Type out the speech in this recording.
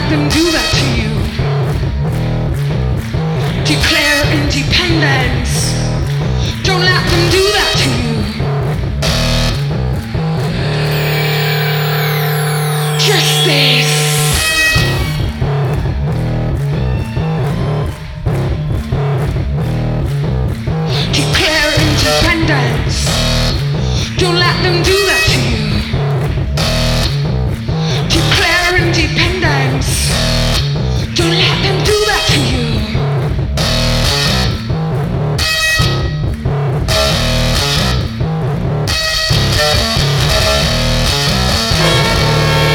them do that to you. Declare independence. Don't let them do that to you. Justice.